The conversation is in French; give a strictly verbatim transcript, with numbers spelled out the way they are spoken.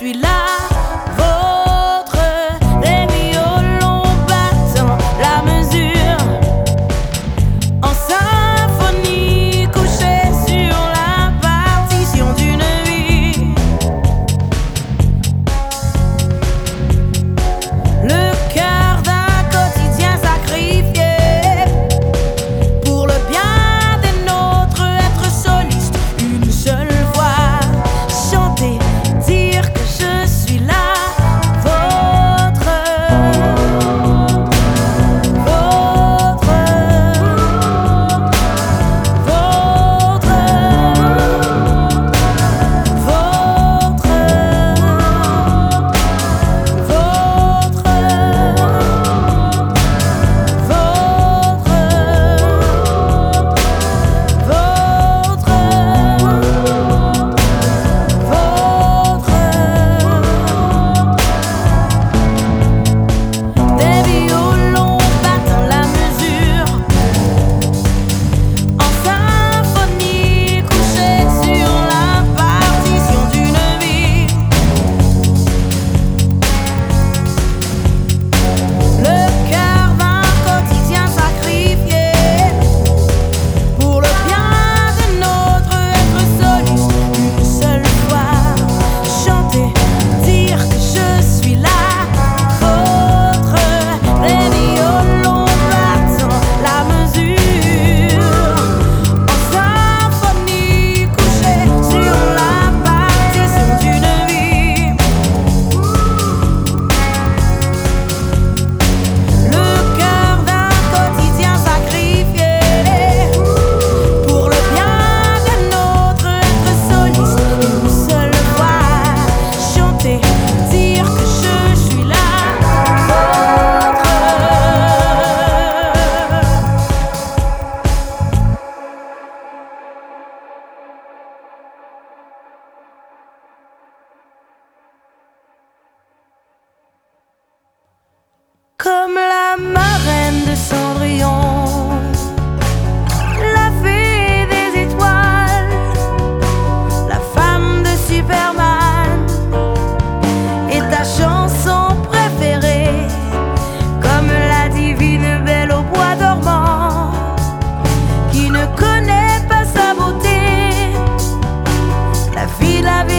suis là. Votre des violons battant la mesure en symphonie couchée sur la partition d'une vie. Le cœur d'un quotidien sacrifié pour le bien des nôtres, être soliste, une seule voix, chanter, dire que je suis là. Votre, votre, votre, votre, des violons battant la mesure en symphonie couchée sur la partition d'une vie. Le cœur d'un quotidien sacrifié pour le bien des nôtres, être soliste, une seule fois, chanter, dire que je suis là. Votre, les violons battant la mesure en symphonie couchée sur la partition d'une vie. Le cœur d'un quotidien sacrifié pour le bien des nôtres, être soliste, une seule fois, chanter, dire que je suis là. Votre, comme la marraine de Cendrillon, la fée des étoiles, la femme de Superman et ta chanson préférée, comme la divine belle au bois dormant qui ne connaît pas sa beauté, la vie, la